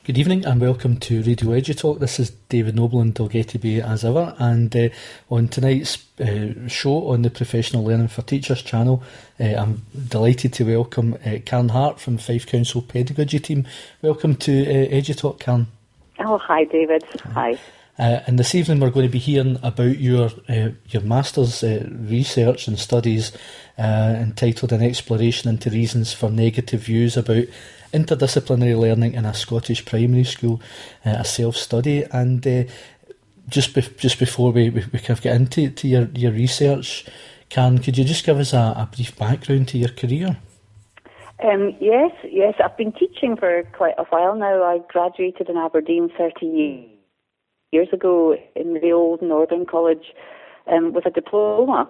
Good evening and welcome to Radio EduTalk. This is David Noble in Dalgety Bay as ever, and on tonight's show on the Professional Learning for Teachers channel, I'm delighted to welcome Karen Hart from Fife Council Pedagogy Team. Welcome to EduTalk, Karen. Oh, hi David. Hi. And this evening we're going to be hearing about your Masters research and studies entitled An Exploration into Reasons for Negative Views about Interdisciplinary Learning in a Scottish Primary School, a self-study. And just before we kind of get into your research, Karen, could you just give us a brief background to your career? Yes, I've been teaching for quite a while now. I graduated in Aberdeen 30 years ago in the old Northern College with a diploma.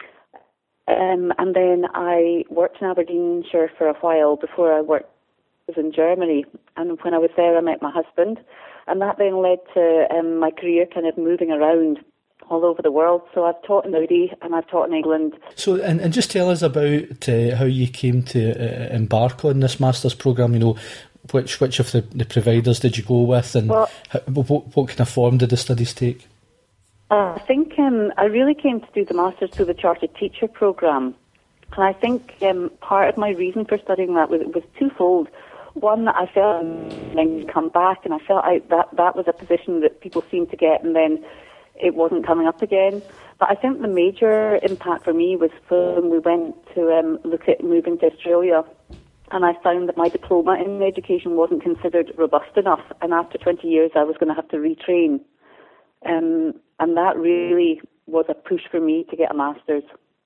And then I worked in Aberdeenshire for a while before I worked in Germany. And when I was there, I met my husband. And that then led to my career kind of moving around all over the world. So I've taught in Saudi and I've taught in England. So, and just tell us about how you came to embark on this Masters programme, you know, which of the providers did you go with, and what kind of form did the studies take? I think I really came to do the Masters through the Chartered Teacher programme. And I think part of my reason for studying that was twofold. One, I felt I'd come back, and I felt that was a position that people seemed to get, and then it wasn't coming up again. But I think the major impact for me was when we went to look at moving to Australia, and I found that my diploma in education wasn't considered robust enough, and after 20 years I was going to have to retrain. And that really was a push for me to get a Master's.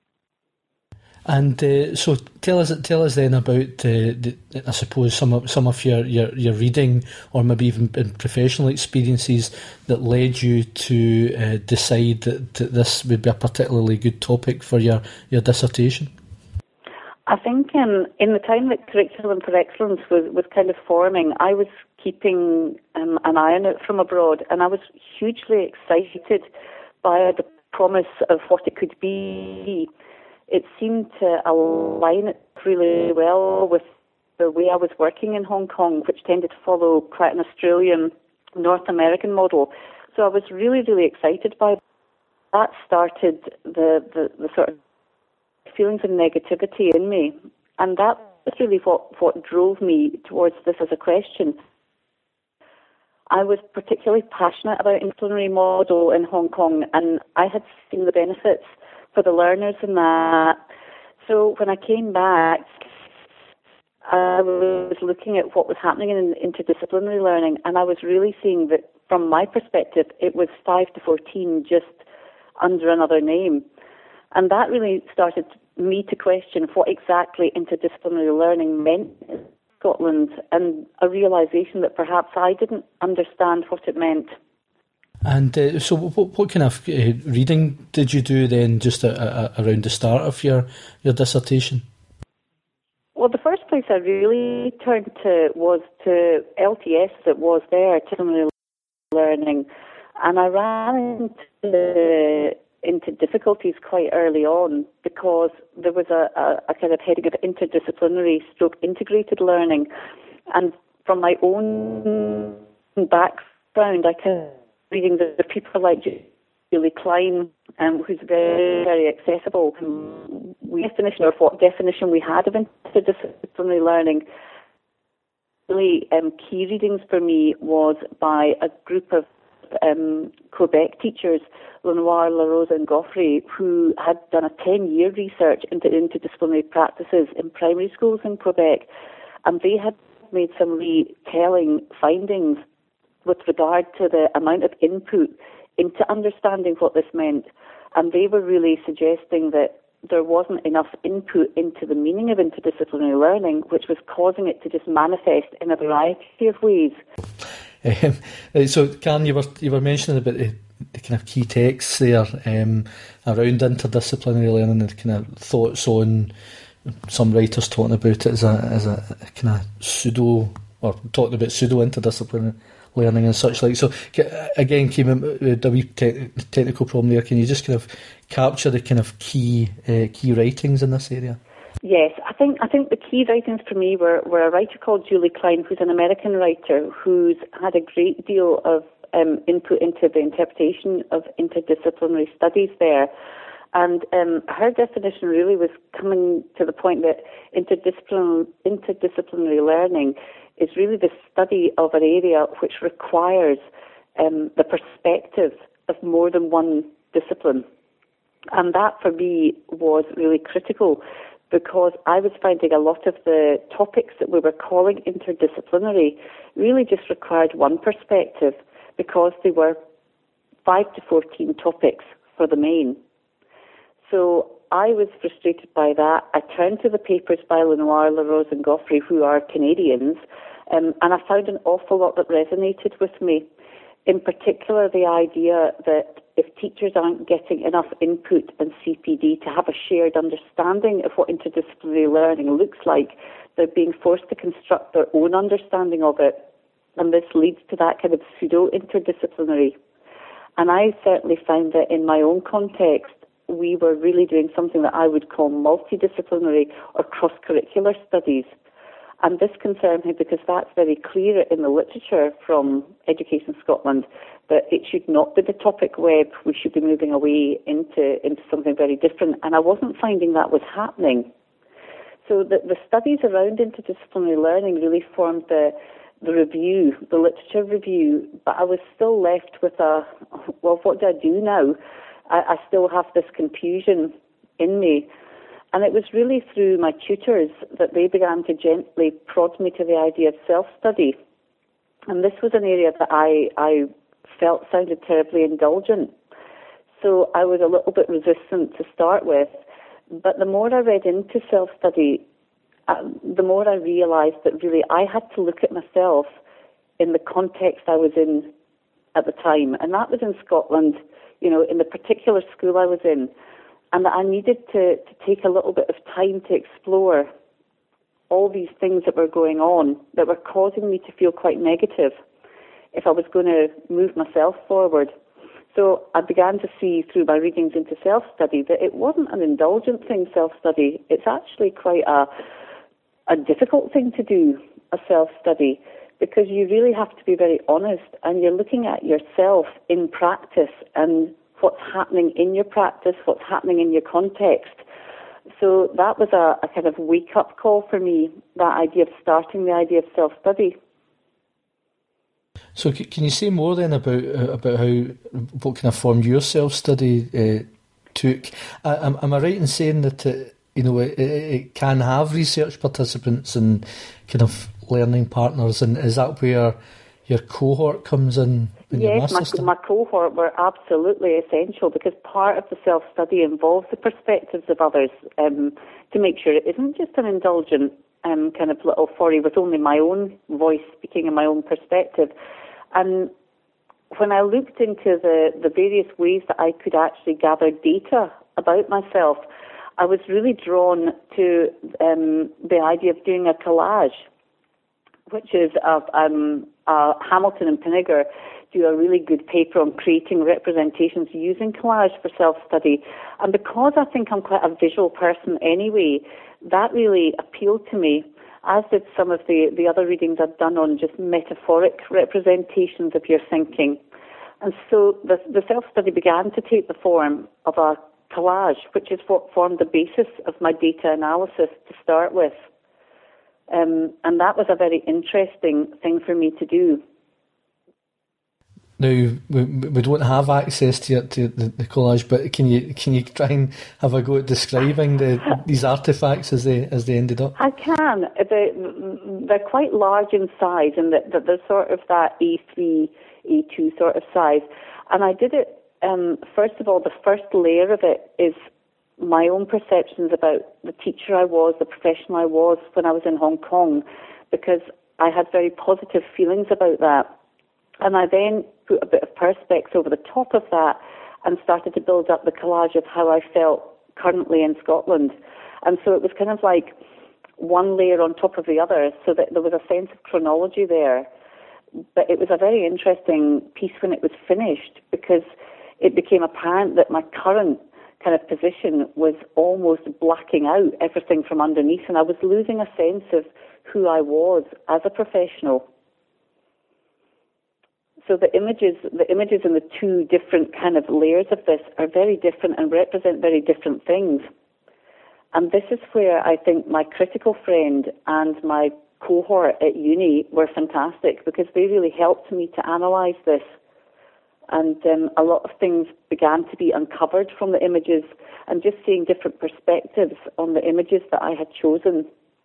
And so tell us then about I suppose some of your reading, or maybe even professional experiences that led you to decide that this would be a particularly good topic for your dissertation. I think in the time that Curriculum for Excellence was kind of forming, I was keeping an eye on it from abroad, and I was hugely excited by the promise of what it could be. It seemed to align it really well with the way I was working in Hong Kong, which tended to follow quite an Australian, North American model. So I was really, really excited by that. That started the sort of feelings of negativity in me. And that was really what drove me towards this as a question. I was particularly passionate about interdisciplinary model in Hong Kong, and I had seen the benefits for the learners in that. So when I came back, I was looking at what was happening in interdisciplinary learning, and I was really seeing that from my perspective, it was 5 to 14 just under another name. And that really started me to question what exactly interdisciplinary learning meant in Scotland, and a realisation that perhaps I didn't understand what it meant. And so what kind of reading did you do then, just around the start of your dissertation? Well, the first place I really turned to was to LTS, as it was there, interdisciplinary learning, and I ran into difficulties quite early on because there was a kind of heading of interdisciplinary stroke integrated learning, and from my own background, I can reading the people like Julie Klein, who's very, very accessible. What definition we had of interdisciplinary learning. Really, key readings for me was by a group of Quebec teachers, Lenoir, LaRose and Goffrey, who had done a 10-year research into interdisciplinary practices in primary schools in Quebec, and they had made some really telling findings with regard to the amount of input into understanding what this meant. And they were really suggesting that there wasn't enough input into the meaning of interdisciplinary learning, which was causing it to just manifest in a variety of ways. So, Karen, you were mentioning about the kind of key texts there around interdisciplinary learning, and the kind of thoughts on some writers talking about it as a kind of pseudo interdisciplinary learning and such like. So again, came in with a wee technical problem there. Can you just kind of capture the kind of key writings in this area? Yes, I think the key writings for me were a writer called Julie Klein, who's an American writer who's had a great deal of input into the interpretation of interdisciplinary studies there. And her definition really was coming to the point that interdisciplinary learning is really the study of an area which requires the perspective of more than one discipline. And that for me was really critical, because I was finding a lot of the topics that we were calling interdisciplinary really just required one perspective, because they were 5 to 14 topics for the main. So I was frustrated by that. I turned to the papers by Lenoir, LaRose and Goffrey, who are Canadians, and I found an awful lot that resonated with me. In particular, the idea that if teachers aren't getting enough input and CPD to have a shared understanding of what interdisciplinary learning looks like, they're being forced to construct their own understanding of it. And this leads to that kind of pseudo-interdisciplinary. And I certainly found that in my own context, we were really doing something that I would call multidisciplinary or cross-curricular studies. And this concerned me because that's very clear in the literature from Education Scotland, that it should not be the topic web. We should be moving away into something very different. And I wasn't finding that was happening. So the studies around interdisciplinary learning really formed the review, the literature review, but I was still left with what do I do now? I still have this confusion in me. And it was really through my tutors that they began to gently prod me to the idea of self-study. And this was an area that I felt sounded terribly indulgent. So I was a little bit resistant to start with. But the more I read into self-study, the more I realized that really I had to look at myself in the context I was in at the time. And that was in Scotland, in the particular school I was in. And that I needed to take a little bit of time to explore all these things that were going on that were causing me to feel quite negative if I was going to move myself forward. So I began to see through my readings into self-study that it wasn't an indulgent thing, self-study. It's actually quite a difficult thing to do, a self-study, because you really have to be very honest and you're looking at yourself in practice and what's happening in your practice, what's happening in your context. So that was a kind of wake-up call for me, that idea of starting the idea of self-study. So can you say more then about what kind of form your self-study took? Am I right in saying that it can have research participants and kind of learning partners, and is that where your cohort comes in? Yes, my cohort were absolutely essential, because part of the self-study involves the perspectives of others to make sure it isn't just an indulgent kind of little foray with only my own voice speaking and my own perspective. And when I looked into the various ways that I could actually gather data about myself, I was really drawn to the idea of doing a collage, which is Hamilton and Pinniger do a really good paper on creating representations using collage for self-study. And because I think I'm quite a visual person anyway, that really appealed to me, as did some of the other readings I've done on just metaphoric representations of your thinking. And so the self-study began to take the form of a collage, which is what formed the basis of my data analysis to start with. And that was a very interesting thing for me to do. Now, we don't have access to the collage, but can you try and have a go at describing these artefacts as they ended up? I can. They're quite large in size, and that they're sort of that A3, A2 sort of size. And I did it, first of all, the first layer of it is my own perceptions about the teacher I was, the professional I was when I was in Hong Kong, because I had very positive feelings about that. And I then put a bit of perspex over the top of that and started to build up the collage of how I felt currently in Scotland. And so it was kind of like one layer on top of the other, so that there was a sense of chronology there. But it was a very interesting piece when it was finished, because it became apparent that my current kind of position was almost blacking out everything from underneath, and I was losing a sense of who I was as a professional. So the images in the two different kind of layers of this are very different and represent very different things. And this is where I think my critical friend and my cohort at uni were fantastic, because they really helped me to analyse this. And a lot of things began to be uncovered from the images, and just seeing different perspectives on the images that I had chosen.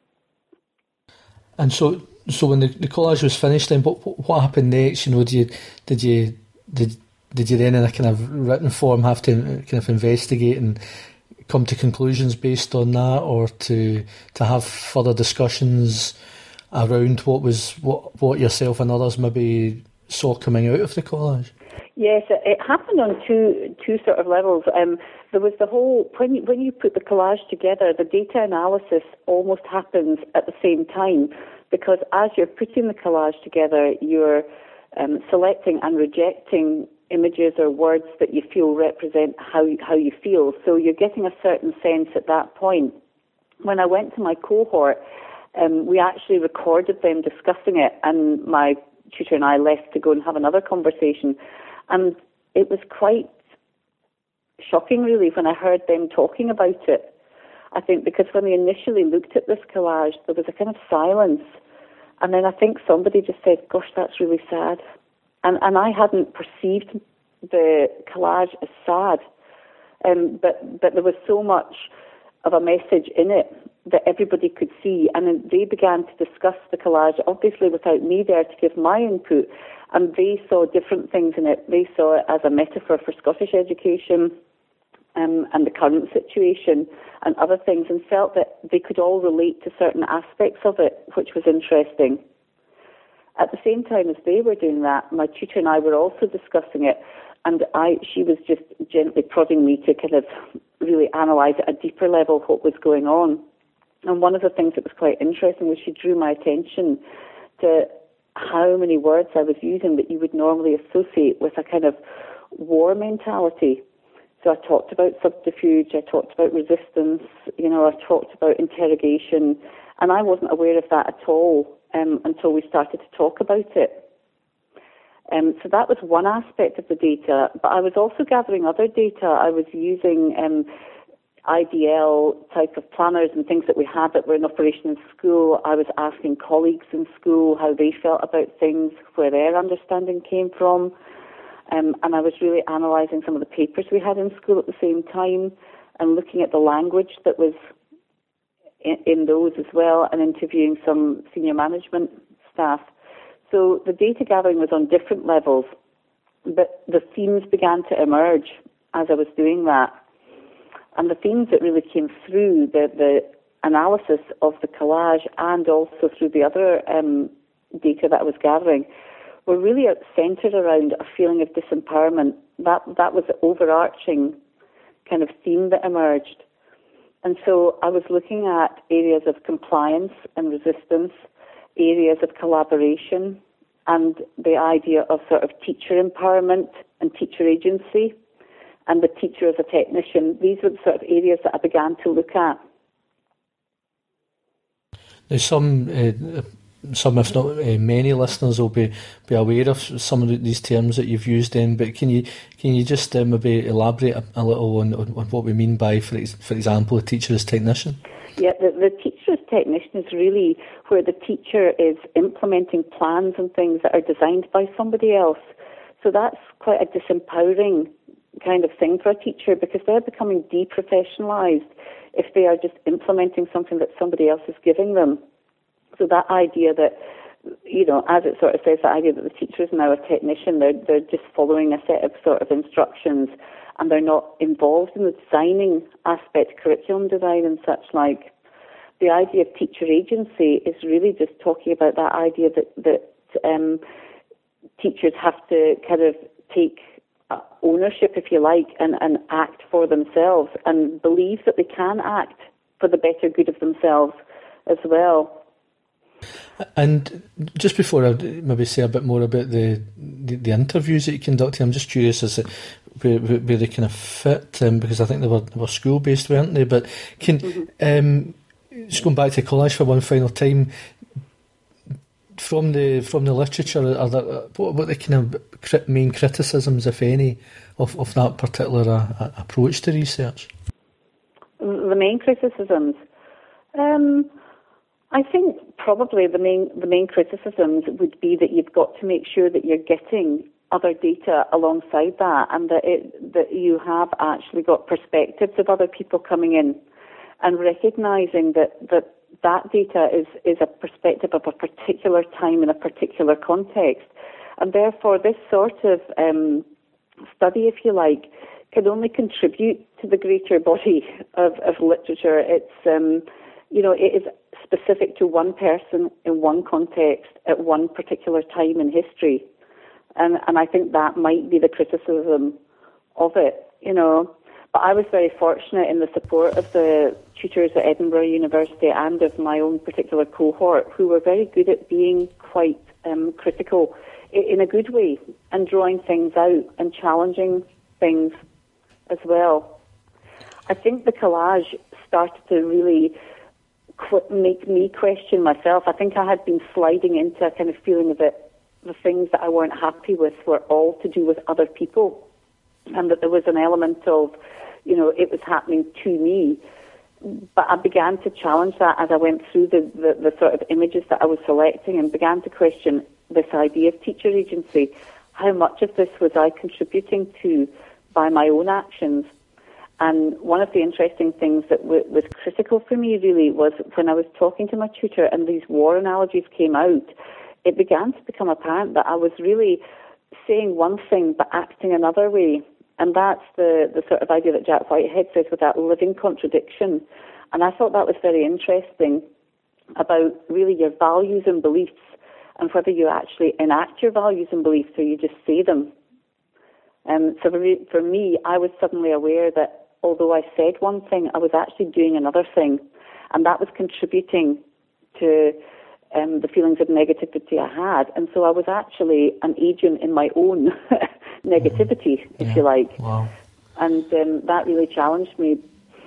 And so when the collage was finished, then what happened next? Did you then in a kind of written form have to kind of investigate and come to conclusions based on that, or to have further discussions around what yourself and others maybe saw coming out of the collage? Yes, it happened on two sort of levels. There was the whole, when you put the collage together, the data analysis almost happens at the same time, because as you're putting the collage together, you're selecting and rejecting images or words that you feel represent how you feel. So you're getting a certain sense at that point. When I went to my cohort, we actually recorded them discussing it, and my tutor and I left to go and have another conversation. And it was quite shocking, really, when I heard them talking about it. I think because when they initially looked at this collage, there was a kind of silence. And then I think somebody just said, "Gosh, that's really sad." And I hadn't perceived the collage as sad. But there was so much of a message in it that everybody could see. And then they began to discuss the collage, obviously without me there to give my input. And they saw different things in it. They saw it as a metaphor for Scottish education and the current situation and other things, and felt that they could all relate to certain aspects of it, which was interesting. At the same time as they were doing that, my tutor and I were also discussing it, and she was just gently prodding me to kind of really analyse at a deeper level what was going on. And one of the things that was quite interesting was she drew my attention to how many words I was using that you would normally associate with a kind of war mentality. So I talked about subterfuge, I talked about resistance, I talked about interrogation, and I wasn't aware of that at all until we started to talk about it. So that was one aspect of the data, but I was also gathering other data. I was using IDL type of planners and things that we had that were in operation in school. I was asking colleagues in school how they felt about things, where their understanding came from. And I was really analysing some of the papers we had in school at the same time, and looking at the language that was in those as well, and interviewing some senior management staff. So the data gathering was on different levels, but the themes began to emerge as I was doing that. And the themes that really came through the analysis of the collage, and also through the other data that I was gathering, were really centred around a feeling of disempowerment. That was the overarching kind of theme that emerged. And so I was looking at areas of compliance and resistance, areas of collaboration, and the idea of sort of teacher empowerment and teacher agency, and the teacher as a technician. These were the sort of areas that I began to look at. There's some, if not many listeners will be aware of some of these terms that you've used then, but can you just maybe elaborate a little on what we mean by, for example, a teacher as technician? Yeah, the teacher as technician is really where the teacher is implementing plans and things that are designed by somebody else. So that's quite a disempowering kind of thing for a teacher, because they're becoming deprofessionalised if they are just implementing something that somebody else is giving them. So that idea that, as it sort of says, the idea that the teacher is now a technician, they're just following a set of sort of instructions, and they're not involved in the designing aspect, curriculum design and such like. The idea of teacher agency is really just talking about that idea that teachers have to kind of take ownership, if you like, and act for themselves, and believe that they can act for the better good of themselves as well. And just before I maybe say a bit more about the interviews that you conducted, I'm just curious as to where they kind of fit, because I think they were school based, weren't they? But just going back to collage for one final time, from the literature, are there, what the kind of main criticisms, if any, of that particular approach to research? The main criticisms, I think probably the main criticisms would be that you've got to make sure that you're getting other data alongside that, and that you have actually got perspectives of other people coming in, and recognising that data is a perspective of a particular time in a particular context, and therefore this sort of study, if you like, can only contribute to the greater body of literature. It's it is specific to one person in one context at one particular time in history. And I think that might be the criticism of it, But I was very fortunate in the support of the tutors at Edinburgh University and of my own particular cohort, who were very good at being quite critical in a good way, and drawing things out and challenging things as well. I think the collage started to really make me question myself. I think I had been sliding into a kind of feeling that the things that I weren't happy with were all to do with other people, and that there was an element of, it was happening to me. But I began to challenge that as I went through the sort of images that I was selecting, and began to question this idea of teacher agency. How much of this was I contributing to by my own actions? And one of the interesting things that was critical for me really was when I was talking to my tutor and these war analogies came out, it began to become apparent that I was really saying one thing but acting another way. And that's the sort of idea that Jack Whitehead says with that living contradiction. And I thought that was very interesting about really your values and beliefs, and whether you actually enact your values and beliefs or you just say them. So for me, I was suddenly aware that although I said one thing, I was actually doing another thing. And that was contributing to the feelings of negativity I had. And so I was actually an agent in my own negativity, if you like. Wow. And that really challenged me.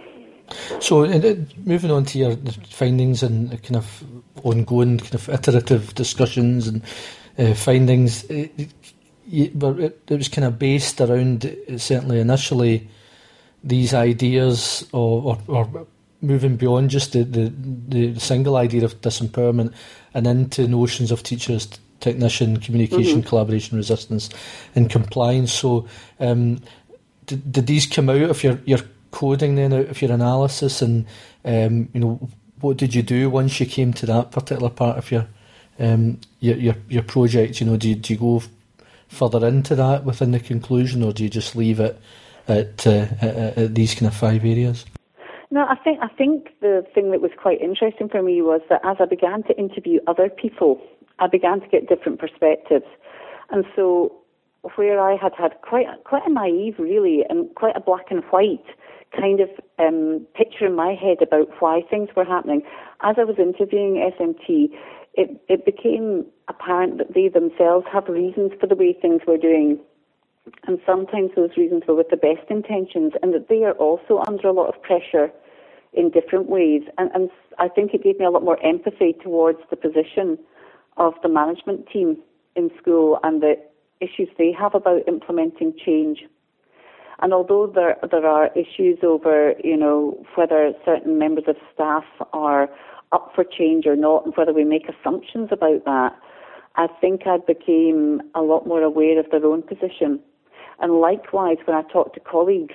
So moving on to your findings and kind of ongoing kind of iterative discussions and findings, it was kind of based around, certainly initially, these ideas or moving beyond just the single idea of disempowerment and into notions of teachers, technician, communication, collaboration, resistance, and compliance. So, did these come out of your coding then, out of your analysis, and what did you do once you came to that particular part of your project? Do you go further into that within the conclusion, or do you just leave it at these kind of 5 areas? No, I think the thing that was quite interesting for me was that as I began to interview other people, I began to get different perspectives. And so where I had quite a naive, really, and quite a black and white kind of picture in my head about why things were happening, as I was interviewing SMT, it became apparent that they themselves have reasons for the way things were doing. And sometimes those reasons were with the best intentions, and that they are also under a lot of pressure in different ways. And I think it gave me a lot more empathy towards the position of the management team in school and the issues they have about implementing change. And although there are issues over, whether certain members of staff are up for change or not, and whether we make assumptions about that, I think I became a lot more aware of their own position. And likewise, when I talked to colleagues,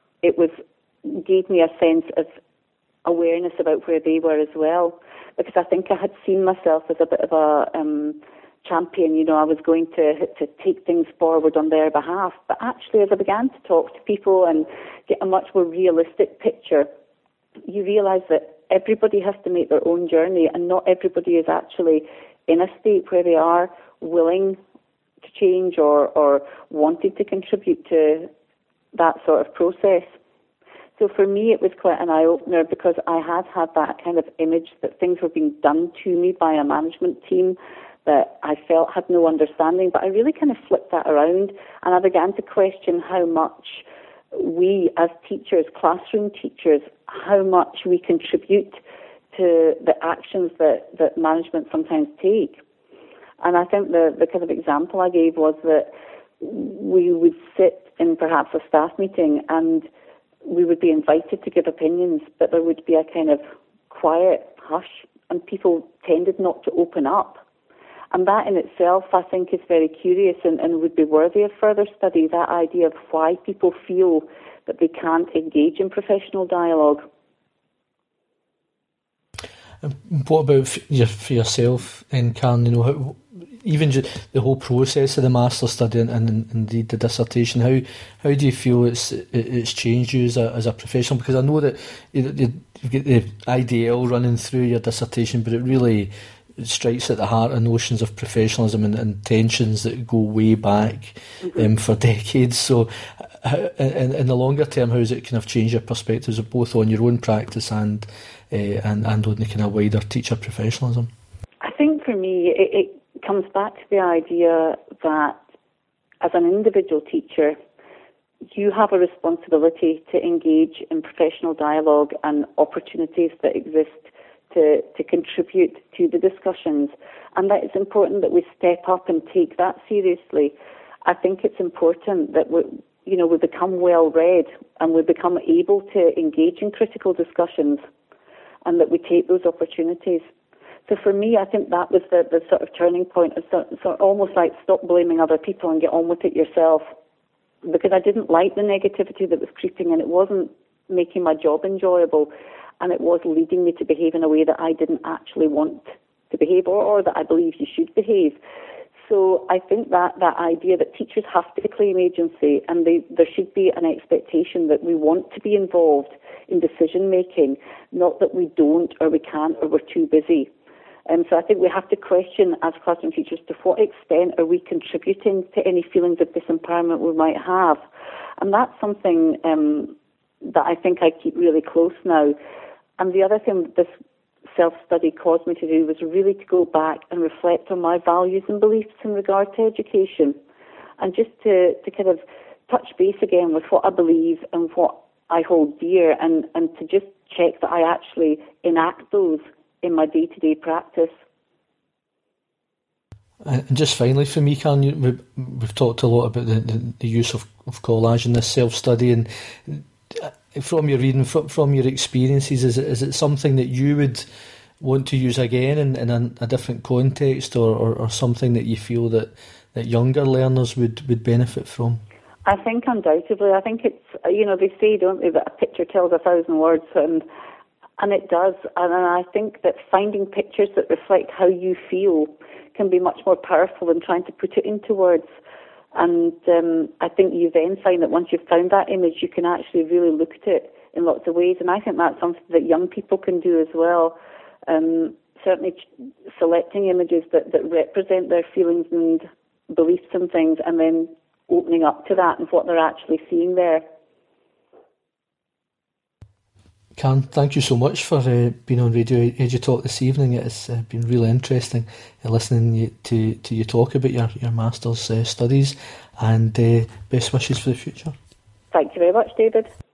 gave me a sense of awareness about where they were as well, because I think I had seen myself as a bit of a champion. I was going to take things forward on their behalf. But actually, as I began to talk to people and get a much more realistic picture, you realise that everybody has to make their own journey, and not everybody is actually in a state where they are willing to change or wanting to contribute to that sort of process. So for me, it was quite an eye-opener, because I had that kind of image that things were being done to me by a management team that I felt had no understanding, but I really kind of flipped that around, and I began to question how much we as teachers, classroom teachers, how much we contribute to the actions that management sometimes take. And I think the kind of example I gave was that we would sit in perhaps a staff meeting and we would be invited to give opinions, but there would be a kind of quiet hush, and people tended not to open up. And that in itself, I think, is very curious and would be worthy of further study, that idea of why people feel that they can't engage in professional dialogue. What about for yourself, and Karen, even the whole process of the master's study and indeed the dissertation, how do you feel it's changed you as a professional? Because I know that you've got the IDL running through your dissertation, but it really strikes at the heart of notions of professionalism and tensions that go way back for decades. So in the longer term, how has it kind of changed your perspectives both on your own practice and on the kind of wider teacher professionalism? I think for me it comes back to the idea that as an individual teacher, you have a responsibility to engage in professional dialogue and opportunities that exist to contribute to the discussions, and that it's important that we step up and take that seriously. I think it's important that we become well read and we become able to engage in critical discussions, and that we take those opportunities. So for me, I think that was the sort of turning point. It's sort of almost like stop blaming other people and get on with it yourself, because I didn't like the negativity that was creeping, and it wasn't making my job enjoyable, and it was leading me to behave in a way that I didn't actually want to behave or that I believe you should behave. So I think that idea that teachers have to claim agency, and there should be an expectation that we want to be involved in decision making, not that we don't or we can't or we're too busy. So I think we have to question as classroom teachers to what extent are we contributing to any feelings of disempowerment we might have. And that's something that I think I keep really close now. And the other thing that this self-study caused me to do was really to go back and reflect on my values and beliefs in regard to education, and just to kind of touch base again with what I believe and what I hold dear, and to just check that I actually enact those in my day-to-day practice. And just finally for me, Karen, we've talked a lot about the use of collage in this self-study, and from your reading, from your experiences, is it something that you would want to use again in a different context, or something that you feel that younger learners would benefit from? I think undoubtedly. I think it's, they say, don't they, that a picture tells 1,000 words, and it does. And I think that finding pictures that reflect how you feel can be much more powerful than trying to put it into words. And I think you then find that once you've found that image, you can actually really look at it in lots of ways. And I think that's something that young people can do as well. Certainly selecting images that represent their feelings and beliefs and things, and then opening up to that and what they're actually seeing there. Karen, thank you so much for being on Radio EduTalk this evening. It's been really interesting listening to you talk about your master's studies, and best wishes for the future. Thank you very much, David.